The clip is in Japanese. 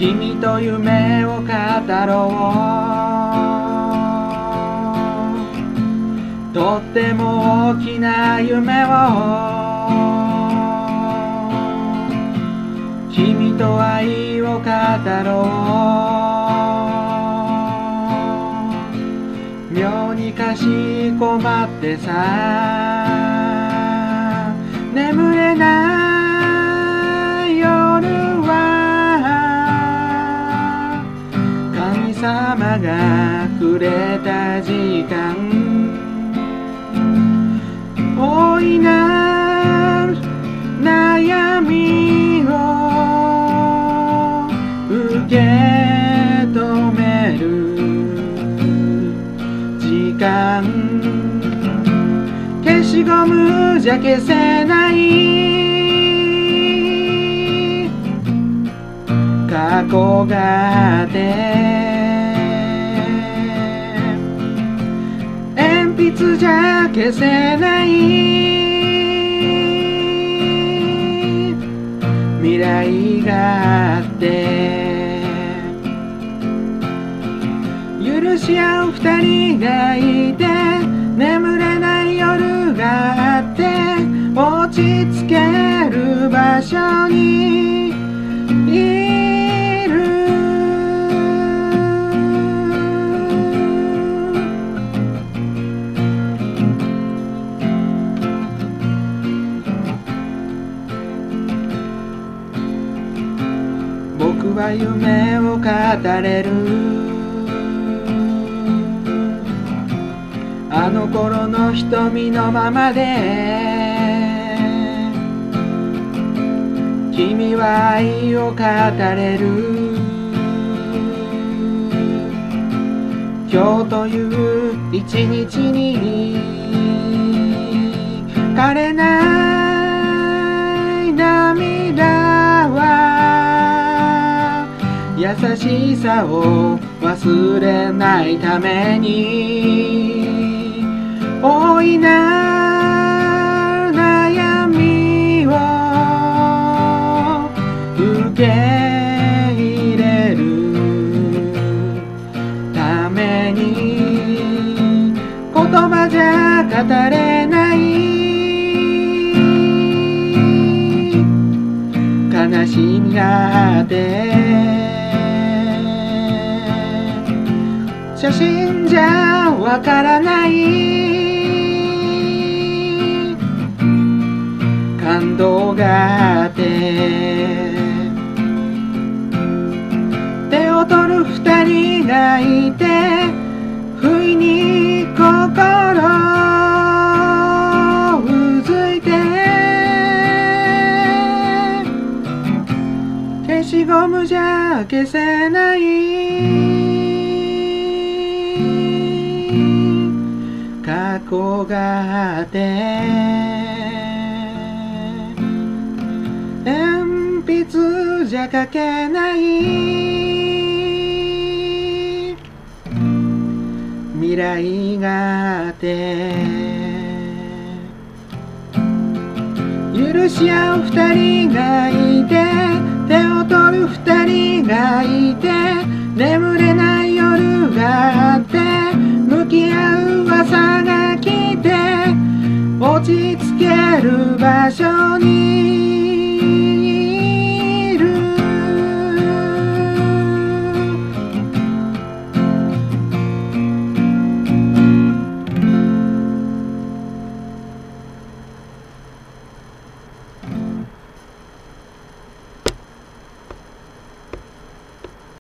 君と夢を語ろう。とっても大きな夢を君と愛を語ろう。妙にかしこまってさ眠れない夜は神様がくれた時間、大いなる悩みを受け止める時間、消しゴムじゃ消せない過去があって鉛筆じゃ消せない未来があって許し合う二人がいて眠れない夜があって落ち着ける場所にいる。僕は夢を語れる。あの頃の瞳のままで君は愛を語れる。今日という一日に枯れない涙は優しさを忘れないために大いなる悩みを受け入れるために言葉じゃ語れない悲しみがあって写真じゃわからない感動があって手を取る二人がいて不意に心うずいて消しゴムじゃ消せない過去があって鉛筆じゃ書けない未来があって許し合う二人がいて手を取る二人がいて眠れない夜があって向き合う朝が来て落ち着ける場所に